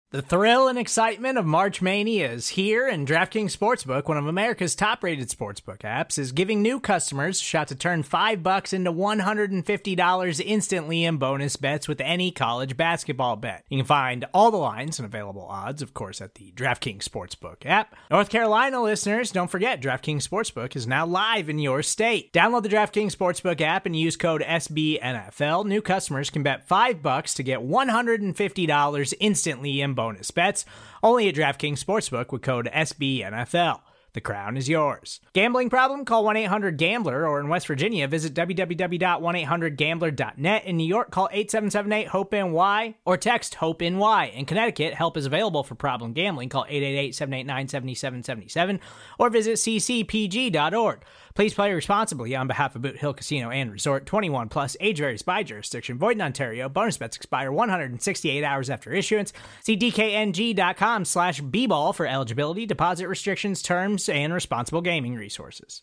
The thrill and excitement of March Mania is here, and DraftKings Sportsbook, one of America's top-rated sportsbook apps, is giving new customers a shot to turn $5 into $150 instantly in bonus bets with any college basketball bet. You can find all the lines and available odds, of course, at the DraftKings Sportsbook app. North Carolina listeners, don't forget, DraftKings Sportsbook is now live in your state. Download the DraftKings Sportsbook app and use code SBNFL. New customers can bet $5 to get $150 instantly in bonus bets, only at DraftKings Sportsbook with code SBNFL. The crown is yours. Gambling problem? Call 1-800-GAMBLER, or in West Virginia, visit www.1800gambler.net. In New York, call 877-8-HOPE-NY or text HOPE-NY. In Connecticut, help is available for problem gambling. Call 888-789-7777 or visit ccpg.org. Please play responsibly on behalf of Boot Hill Casino and Resort. 21 plus, age varies by jurisdiction. Void in Ontario. Bonus bets expire 168 hours after issuance. See dkng.com/bball for eligibility, deposit restrictions, terms, and responsible gaming resources.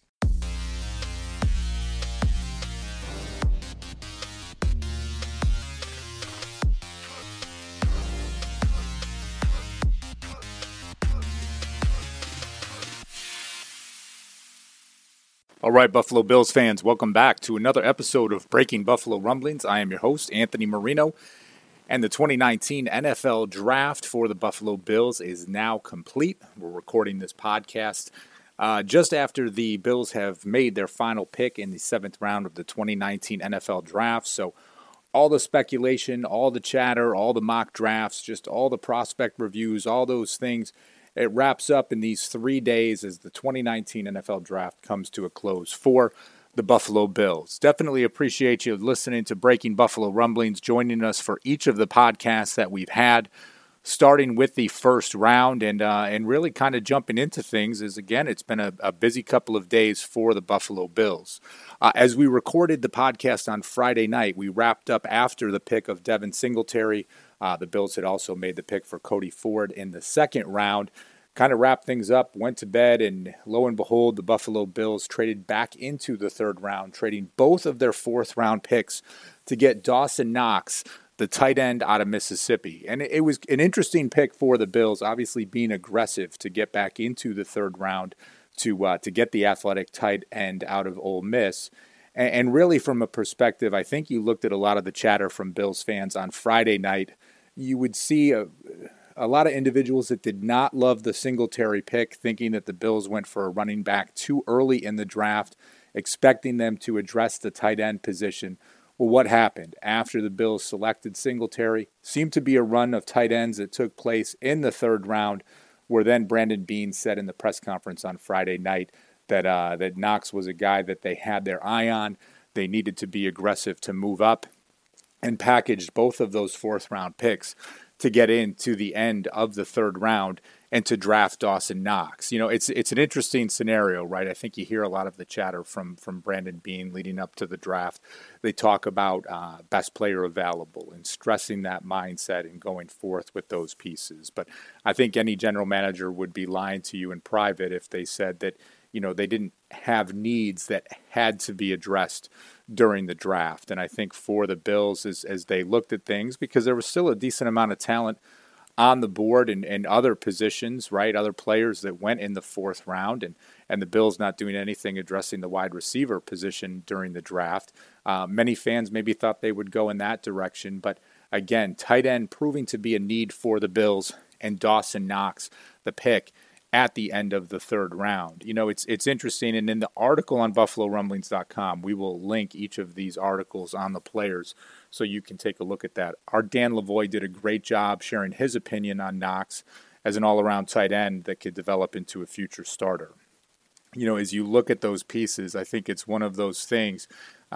All right, Buffalo Bills fans, welcome back to another episode of Breaking Buffalo Rumblings. I am your host, Anthony Marino, and the 2019 NFL Draft for the Buffalo Bills is now complete. We're recording this podcast just after the Bills have made their final pick in the 7th round of the 2019 NFL Draft. So all the speculation, all the chatter, all the mock drafts, just all the prospect reviews, all those things, it wraps up in these 3 days as the 2019 NFL Draft comes to a close for the Buffalo Bills. Definitely appreciate you listening to Breaking Buffalo Rumblings, joining us for each of the podcasts that we've had, starting with the first round and really kind of jumping into things as, again, it's been a busy couple of days for the Buffalo Bills. As we recorded the podcast on Friday night, we wrapped up after the pick of Devin Singletary. The Bills had also made the pick for Cody Ford in the 2nd round. Kind of wrapped things up, went to bed, and lo and behold, the Buffalo Bills traded back into the 3rd round, trading both of their 4th round picks to get Dawson Knox, the tight end out of Mississippi. And it was an interesting pick for the Bills, obviously being aggressive to get back into the 3rd round to get the athletic tight end out of Ole Miss. And really from a perspective, I think you looked at a lot of the chatter from Bills fans on Friday night, you would see a lot of individuals that did not love the Singletary pick, thinking that the Bills went for a running back too early in the draft, expecting them to address the tight end position. Well, what happened? After the Bills selected Singletary, seemed to be a run of tight ends that took place in the 3rd round, where then Brandon Beane said in the press conference on Friday night that Knox was a guy that they had their eye on. They needed to be aggressive to move up, and packaged both of those 4th round picks to get into the end of the 3rd round and to draft Dawson Knox. You know, it's an interesting scenario, right? I think you hear a lot of the chatter from Brandon Beane leading up to the draft. They talk about best player available and stressing that mindset and going forth with those pieces. But I think any general manager would be lying to you in private if they said that, you know, they didn't have needs that had to be addressed during the draft. And I think for the Bills, as they looked at things, because there was still a decent amount of talent on the board and other positions, right, other players that went in the 4th round, and the Bills not doing anything addressing the wide receiver position during the draft. Many fans maybe thought they would go in that direction, but again, tight end proving to be a need for the Bills, and Dawson Knox, the pick at the end of the 3rd round. You know, it's interesting, and in the article on BuffaloRumblings.com, we will link each of these articles on the players so you can take a look at that. Our Dan Lavoie did a great job sharing his opinion on Knox as an all-around tight end that could develop into a future starter. You know, as you look at those pieces, I think it's one of those things.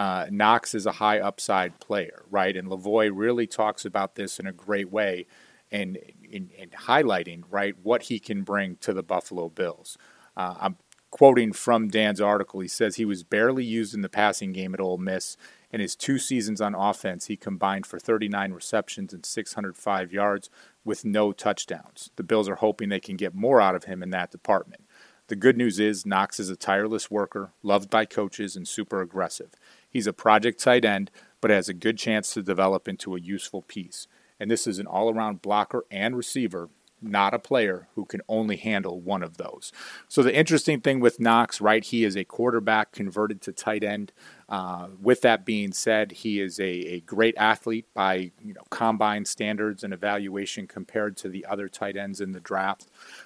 Knox is a high upside player, right? And Lavoie really talks about this in a great way and highlighting, right, what he can bring to the Buffalo Bills. I'm quoting from Dan's article. He says he was barely used in the passing game at Ole Miss. In his 2 seasons on offense, he combined for 39 receptions and 605 yards with no touchdowns. The Bills are hoping they can get more out of him in that department. The good news is Knox is a tireless worker, loved by coaches, and super aggressive. He's a project tight end, but has a good chance to develop into a useful piece. And this is an all-around blocker and receiver, not a player who can only handle one of those. So the interesting thing with Knox, right, he is a quarterback converted to tight end. With that being said, he is a great athlete by combine standards and evaluation compared to the other tight ends in the draft.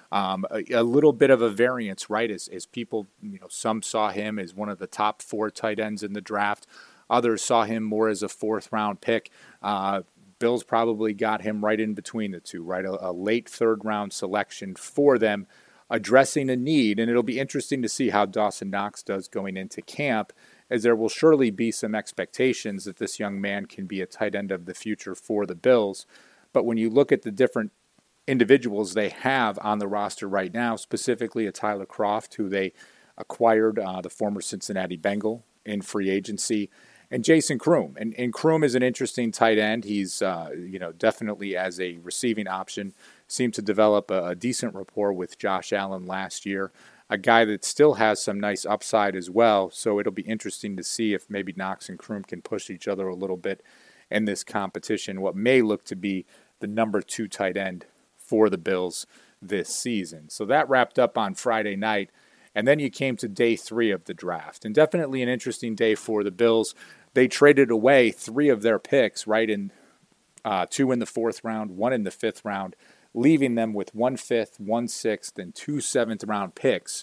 A little bit of a variance, right, as people, some saw him as one of the top 4 tight ends in the draft. Others saw him more as a 4th-round pick. Bills probably got him right in between the two, right? A late 3rd-round selection for them, addressing a need. And it'll be interesting to see how Dawson Knox does going into camp, as there will surely be some expectations that this young man can be a tight end of the future for the Bills. But when you look at the different individuals they have on the roster right now, specifically a Tyler Kroft, who they acquired, the former Cincinnati Bengal, in free agency, and Jason Kroom. And Kroom is an interesting tight end. He's, definitely as a receiving option, seemed to develop a decent rapport with Josh Allen last year, a guy that still has some nice upside as well. So it'll be interesting to see if maybe Knox and Kroom can push each other a little bit in this competition, what may look to be the number 2 tight end for the Bills this season. So that wrapped up on Friday night. And then you came to day 3 of the draft, and definitely an interesting day for the Bills. They traded away 3 of their picks, right, in 2 in the 4th round, 1 in the 5th round, leaving them with 1 5th, 1 6th, and 2 7th-round picks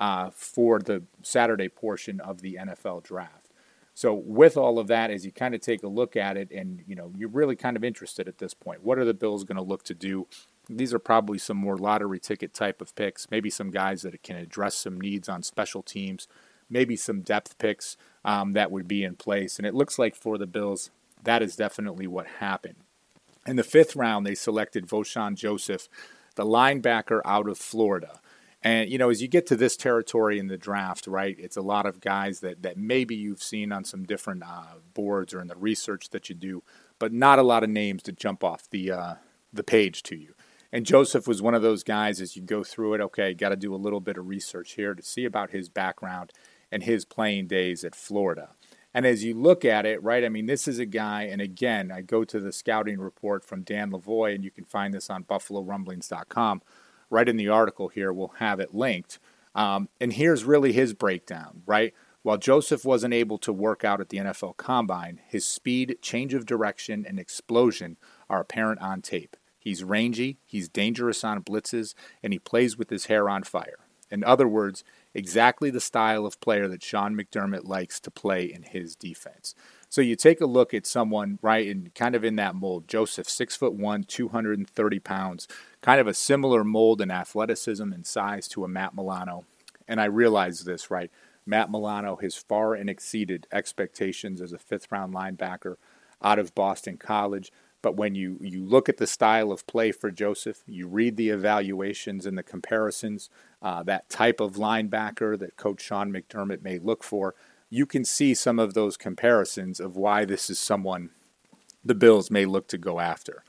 for the Saturday portion of the NFL draft. So with all of that, as you kind of take a look at it, and you're really kind of interested at this point, what are the Bills going to look to do? These are probably some more lottery ticket type of picks, maybe some guys that can address some needs on special teams, maybe some depth picks that would be in place. And it looks like for the Bills, that is definitely what happened. In the 5th round, they selected Vosean Joseph, the linebacker out of Florida. And, as you get to this territory in the draft, right, it's a lot of guys that maybe you've seen on some different boards or in the research that you do, but not a lot of names to jump off the page to you. And Joseph was one of those guys, as you go through it, okay, got to do a little bit of research here to see about his background and his playing days at Florida. And as you look at it, right, I mean, this is a guy, and again, I go to the scouting report from Dan Lavoie, and you can find this on BuffaloRumblings.com. Right in the article here, we'll have it linked. And here's really his breakdown, right? While Joseph wasn't able to work out at the NFL Combine, his speed, change of direction, and explosion are apparent on tape. He's rangy, he's dangerous on blitzes, and he plays with his hair on fire. In other words, exactly the style of player that Sean McDermott likes to play in his defense. So you take a look at someone, right, and kind of in that mold. Joseph, 6'1", 230 pounds, kind of a similar mold in athleticism and size to a Matt Milano. And I realize this, right? Matt Milano has far and exceeded expectations as a 5th-round linebacker out of Boston College. But when you look at the style of play for Joseph, you read the evaluations and the comparisons, that type of linebacker that Coach Sean McDermott may look for, you can see some of those comparisons of why this is someone the Bills may look to go after.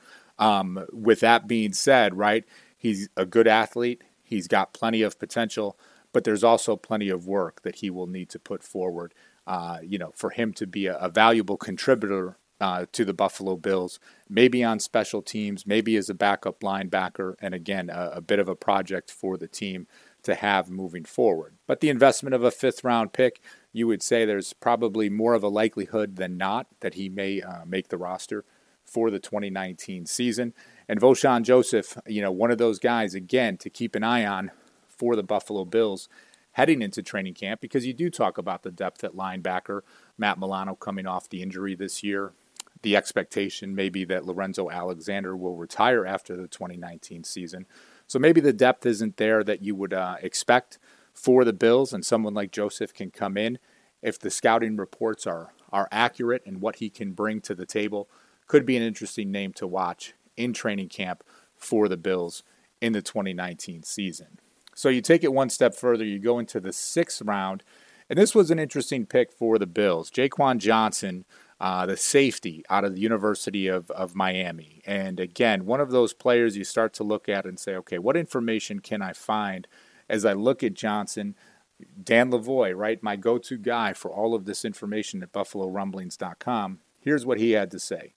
With that being said, right, he's a good athlete. He's got plenty of potential, but there's also plenty of work that he will need to put forward, for him to be a valuable contributor to the Buffalo Bills, maybe on special teams, maybe as a backup linebacker, and again, a bit of a project for the team to have moving forward. But the investment of a 5th-round pick, you would say there's probably more of a likelihood than not that he may make the roster for the 2019 season. And Vosean Joseph, one of those guys, again, to keep an eye on for the Buffalo Bills heading into training camp, because you do talk about the depth at linebacker, Matt Milano coming off the injury this year. The expectation may be that Lorenzo Alexander will retire after the 2019 season. So maybe the depth isn't there that you would expect for the Bills, and someone like Joseph can come in. If the scouting reports are accurate and what he can bring to the table, could be an interesting name to watch in training camp for the Bills in the 2019 season. So you take it one step further, you go into the 6th round, and this was an interesting pick for the Bills. Jaquan Johnson, the safety out of the University of Miami. And again, one of those players you start to look at and say, okay, what information can I find as I look at Johnson? Dan Lavoie, right, my go-to guy for all of this information at BuffaloRumblings.com. Here's what he had to say.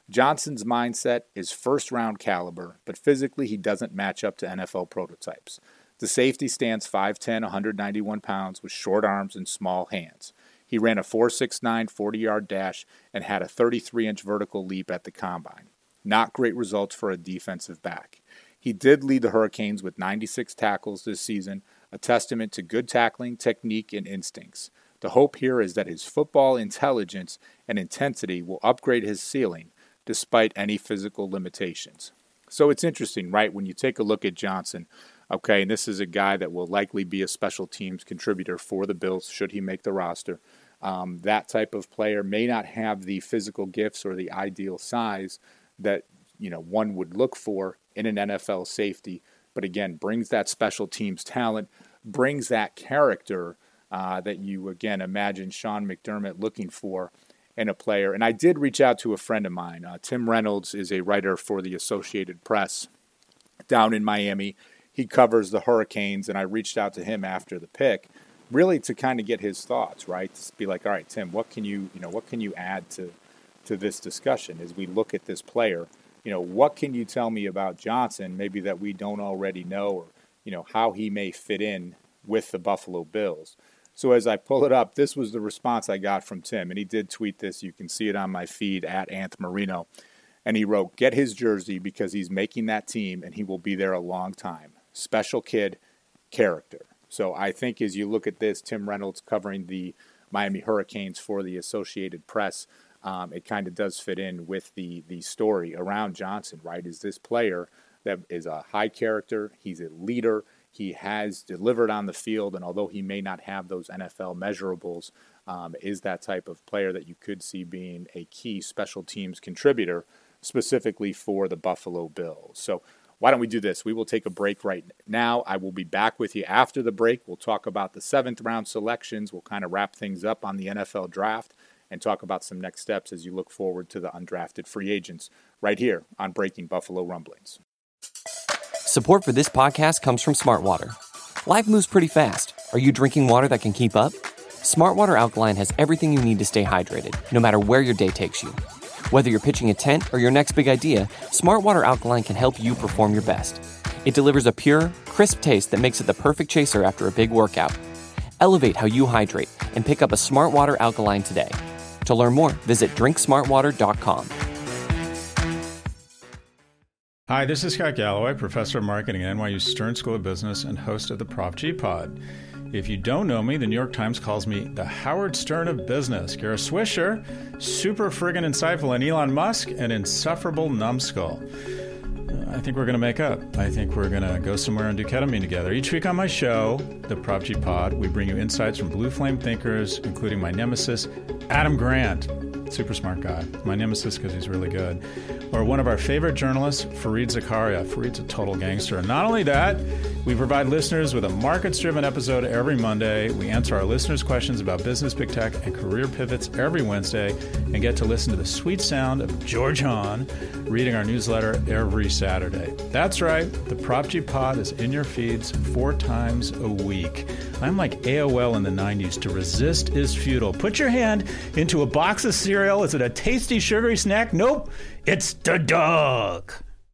Johnson's mindset is first-round caliber, but physically he doesn't match up to NFL prototypes. The safety stands 5'10", 191 pounds with short arms and small hands. He ran a 4.69 40-yard dash and had a 33-inch vertical leap at the combine. Not great results for a defensive back. He did lead the Hurricanes with 96 tackles this season, a testament to good tackling, technique, and instincts. The hope here is that his football intelligence and intensity will upgrade his ceiling despite any physical limitations. So it's interesting, right, when you take a look at Johnson, okay, and this is a guy that will likely be a special teams contributor for the Bills should he make the roster. That type of player may not have the physical gifts or the ideal size that one would look for in an NFL safety, but again, brings that special teams talent, brings that character that you, again, imagine Sean McDermott looking for in a player. And I did reach out to a friend of mine. Tim Reynolds is a writer for the Associated Press down in Miami. He covers the Hurricanes, and I reached out to him after the pick, really to kind of get his thoughts, right? To be like, all right, Tim, what can you add to this discussion as we look at this player? What can you tell me about Johnson, maybe that we don't already know, or how he may fit in with the Buffalo Bills? So as I pull it up, this was the response I got from Tim, and he did tweet this. You can see it on my feed at Anth Marino. And he wrote, "Get his jersey because he's making that team and he will be there a long time. Special kid, character." So I think as you look at this, Tim Reynolds covering the Miami Hurricanes for the Associated Press, it kind of does fit in with the story around Johnson, right? Is this player that is a high character, he's a leader, he has delivered on the field, and although he may not have those NFL measurables, is that type of player that you could see being a key special teams contributor specifically for the Buffalo Bills. So why don't we do this? We will take a break right now. I will be back with you after the break. We'll talk about the 7th round selections. We'll kind of wrap things up on the NFL draft and talk about some next steps as you look forward to the undrafted free agents right here on Breaking Buffalo Rumblings. Support for this podcast comes from Smartwater. Life moves pretty fast. Are you drinking water that can keep up? Smartwater Alkaline has everything you need to stay hydrated, no matter where your day takes you. Whether you're pitching a tent or your next big idea, Smartwater Alkaline can help you perform your best. It delivers a pure, crisp taste that makes it the perfect chaser after a big workout. Elevate how you hydrate and pick up a Smartwater Alkaline today. To learn more, visit drinksmartwater.com. Hi, this is Scott Galloway, professor of marketing at NYU Stern School of Business and host of the Prop G Pod. If you don't know me, the New York Times calls me the Howard Stern of business. Kara Swisher, super friggin' insightful, and Elon Musk, an insufferable numbskull. I think we're going to make up. I think we're going to go somewhere and do ketamine together. Each week on my show, the Prop G Pod, we bring you insights from blue flame thinkers, including my nemesis, Adam Grant. Super smart guy. My nemesis because he's really good. Or one of our favorite journalists, Fareed Zakaria. Fareed's a total gangster. And not only that, we provide listeners with a markets-driven episode every Monday. We answer our listeners' questions about business, big tech, and career pivots every Wednesday, and get to listen to the sweet sound of George Hahn reading our newsletter every Saturday. That's right. The Prop G Pod is in your feeds 4 times a week. I'm like AOL in the 90s. To resist is futile. Put your hand into a box of cereal. Is it a tasty, sugary snack? Nope. It's the dog.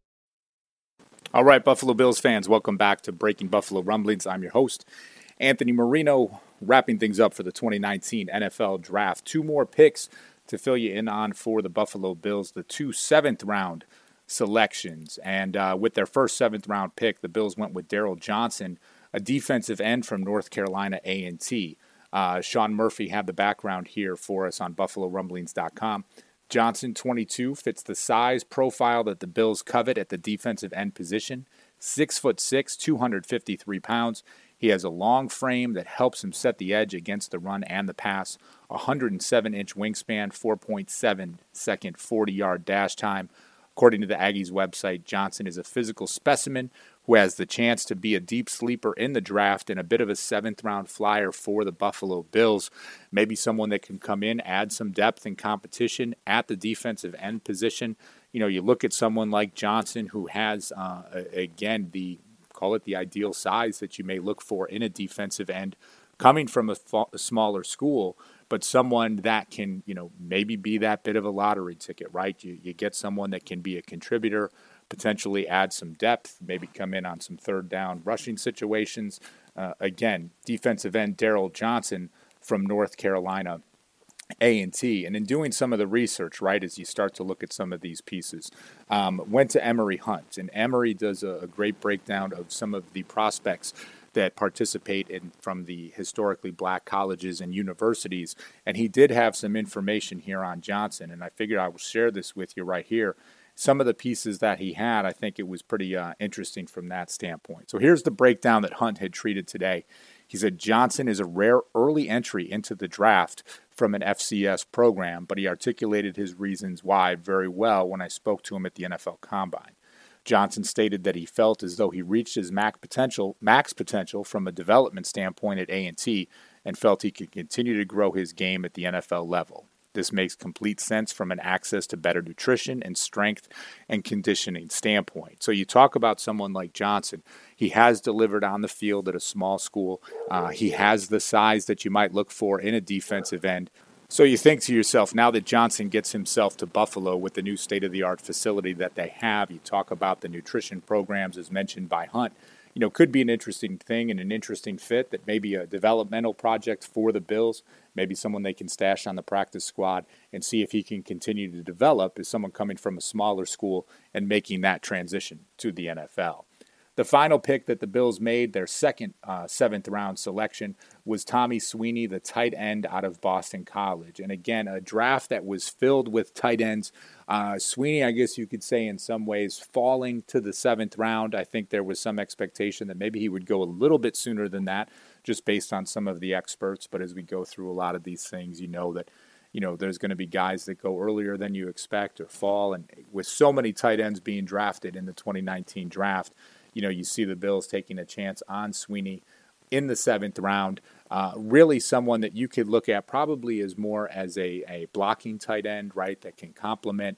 All right, Buffalo Bills fans, welcome back to Breaking Buffalo Rumblings. I'm your host, Anthony Marino, wrapping things up for the 2019 NFL Draft. 2 more picks to fill you in on for the Buffalo Bills, the 2 7th-round selections. And with their first 7th-round pick, the Bills went with Daryl Johnson, a defensive end from North Carolina A&T. Sean Murphy had the background here for us on BuffaloRumblings.com. Johnson, 22, fits the size profile that the Bills covet at the defensive end position. 6'6", 253 pounds. He has a long frame that helps him set the edge against the run and the pass. 107-inch wingspan, 4.7-second 40-yard dash time. According to the Aggies website, Johnson is a physical specimen who has the chance to be a deep sleeper in the draft and a bit of a 7th-round flyer for the Buffalo Bills. Maybe someone that can come in, add some depth and competition at the defensive end position. You look at someone like Johnson who has, again, call it the ideal size that you may look for in a defensive end, coming from a smaller school, but someone that can, maybe be that bit of a lottery ticket, right? You get someone that can be a contributor, potentially add some depth, maybe come in on some third down rushing situations. Again, defensive end Daryl Johnson from North Carolina A&T. And in doing some of the research, right, as you start to look at some of these pieces, went to Emory Hunt. And Emory does a great breakdown of some of the prospects that participate in from the historically black colleges and universities. And he did have some information here on Johnson, and I figured I will share this with you right here. Some of the pieces that he had, I think it was pretty interesting from that standpoint. So here's the breakdown that Hunt had treated today. He said Johnson is a rare early entry into the draft from an FCS program, but he articulated his reasons why very well when I spoke to him at the NFL Combine. Johnson stated that he felt as though he reached his max potential from a development standpoint at A&T and felt he could continue to grow his game at the NFL level. This makes complete sense from an access to better nutrition and strength and conditioning standpoint. So you talk about someone like Johnson. He has delivered on the field at a small school. He has the size that you might look for in a defensive end. So you think to yourself, now that Johnson gets himself to Buffalo with the new state-of-the-art facility that they have, you talk about the nutrition programs as mentioned by Hunt, could be an interesting thing and an interesting fit that may be a developmental project for the Bills, maybe someone they can stash on the practice squad and see if he can continue to develop as someone coming from a smaller school and making that transition to the NFL. The final pick that the Bills made, their second seventh-round selection, was Tommy Sweeney, the tight end out of Boston College. And again, a draft that was filled with tight ends. Sweeney, I guess you could say in some ways, falling to the seventh round. I think there was some expectation that maybe he would go a little bit sooner than that, just based on some of the experts. But as we go through a lot of these things, that there's going to be guys that go earlier than you expect or fall. And with so many tight ends being drafted in the 2019 draft, you see the Bills taking a chance on Sweeney in the seventh round. Really someone that you could look at probably as more as a blocking tight end, right, that can complement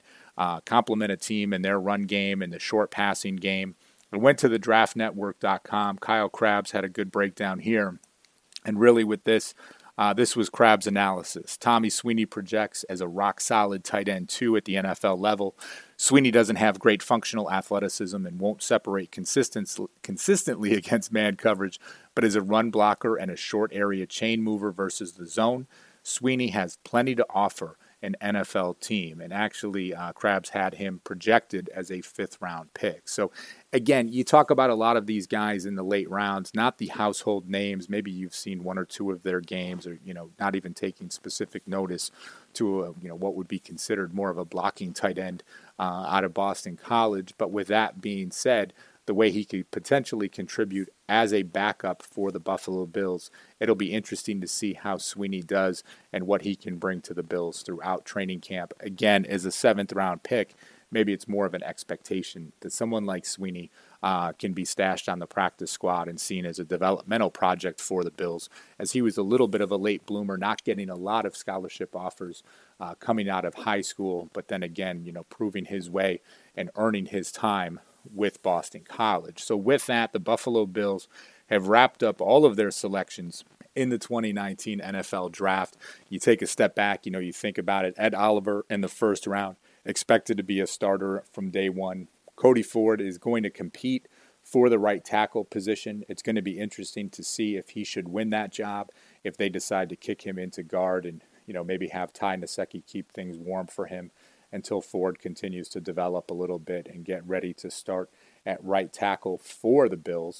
a team in their run game and the short passing game. I went to the draftnetwork.com. Kyle Krabs had a good breakdown here. And really with this was Krabs' analysis. Tommy Sweeney projects as a rock-solid tight end 2 at the NFL level. Sweeney doesn't have great functional athleticism and won't separate consistently against man coverage, but is a run blocker and a short area chain mover versus the zone. Sweeney has plenty to offer an NFL team, and actually Krabs had him projected as a fifth-round pick. So again, you talk about a lot of these guys in the late rounds, not the household names. Maybe you've seen one or two of their games, or not even taking specific notice to what would be considered more of a blocking tight end out of Boston College. But with that being said, the way he could potentially contribute as a backup for the Buffalo Bills, it'll be interesting to see how Sweeney does and what he can bring to the Bills throughout training camp. Again, as a seventh-round pick, maybe it's more of an expectation that someone like Sweeney can be stashed on the practice squad and seen as a developmental project for the Bills, as he was a little bit of a late bloomer, not getting a lot of scholarship offers coming out of high school, but then again, proving his way and earning his time with Boston College. So with that, the Buffalo Bills have wrapped up all of their selections in the 2019 NFL Draft. You take a step back, you think about it. Ed Oliver in the first round, expected to be a starter from day one. Cody Ford is going to compete for the right tackle position. It's going to be interesting to see if he should win that job, if they decide to kick him into guard and, maybe have Ty Nsekhe keep things warm for him until Ford continues to develop a little bit and get ready to start at right tackle for the Bills.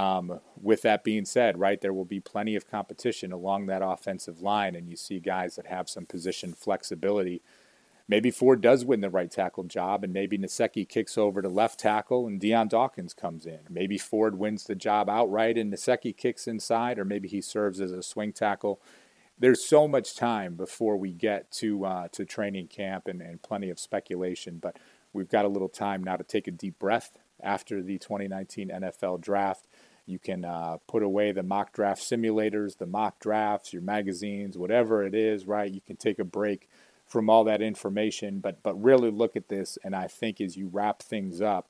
With that being said, right, there will be plenty of competition along that offensive line, and you see guys that have some position flexibility. Maybe Ford does win the right tackle job, and maybe Nsekhe kicks over to left tackle and Deion Dawkins comes in. Maybe Ford wins the job outright and Nsekhe kicks inside, or maybe he serves as a swing tackle. There's so much time before we get to training camp and plenty of speculation, but we've got a little time now to take a deep breath after the 2019 NFL Draft. You can put away the mock draft simulators, the mock drafts, your magazines, whatever it is, right? You can take a break from all that information, but really look at this, and I think as you wrap things up,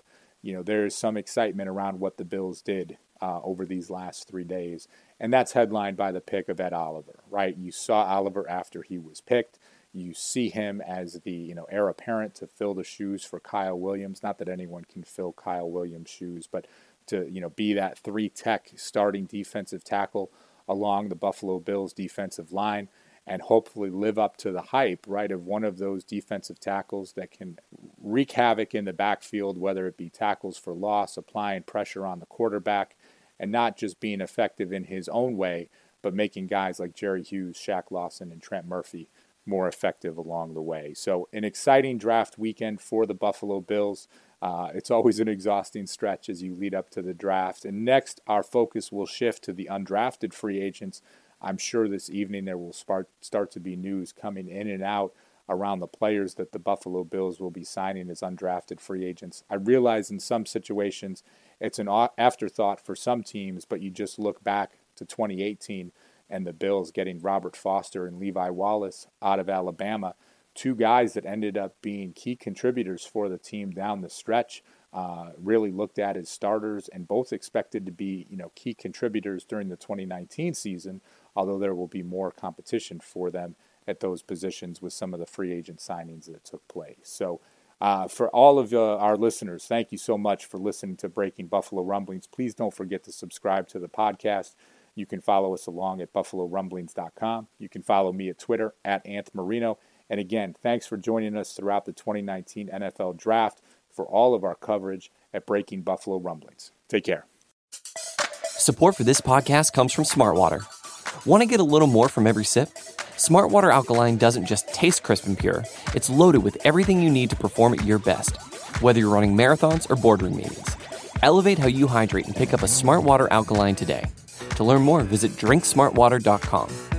there is some excitement around what the Bills did over these last 3 days. And that's headlined by the pick of Ed Oliver, right? You saw Oliver after he was picked. You see him as the, heir apparent to fill the shoes for Kyle Williams. Not that anyone can fill Kyle Williams' shoes, but to, be that 3-tech starting defensive tackle along the Buffalo Bills defensive line and hopefully live up to the hype, right, of one of those defensive tackles that can wreak havoc in the backfield, whether it be tackles for loss, applying pressure on the quarterback, and not just being effective in his own way, but making guys like Jerry Hughes, Shaq Lawson, and Trent Murphy more effective along the way. So an exciting draft weekend for the Buffalo Bills. It's always an exhausting stretch as you lead up to the draft. And next, our focus will shift to the undrafted free agents. I'm sure this evening there will start to be news coming in and out around the players that the Buffalo Bills will be signing as undrafted free agents. I realize in some situations it's an afterthought for some teams, but you just look back to 2018 and the Bills getting Robert Foster and Levi Wallace out of Alabama, two guys that ended up being key contributors for the team down the stretch, really looked at as starters and both expected to be, key contributors during the 2019 season, although there will be more competition for them at those positions with some of the free agent signings that took place. So for all of our listeners, thank you so much for listening to Breaking Buffalo Rumblings. Please don't forget to subscribe to the podcast. You can follow us along at BuffaloRumblings.com. You can follow me at Twitter at AnthMarino. And again, thanks for joining us throughout the 2019 NFL Draft for all of our coverage at Breaking Buffalo Rumblings. Take care. Support for this podcast comes from Smartwater. Want to get a little more from every sip? Smartwater Alkaline doesn't just taste crisp and pure. It's loaded with everything you need to perform at your best, whether you're running marathons or boardroom meetings. Elevate how you hydrate and pick up a Smartwater Alkaline today. To learn more, visit drinksmartwater.com.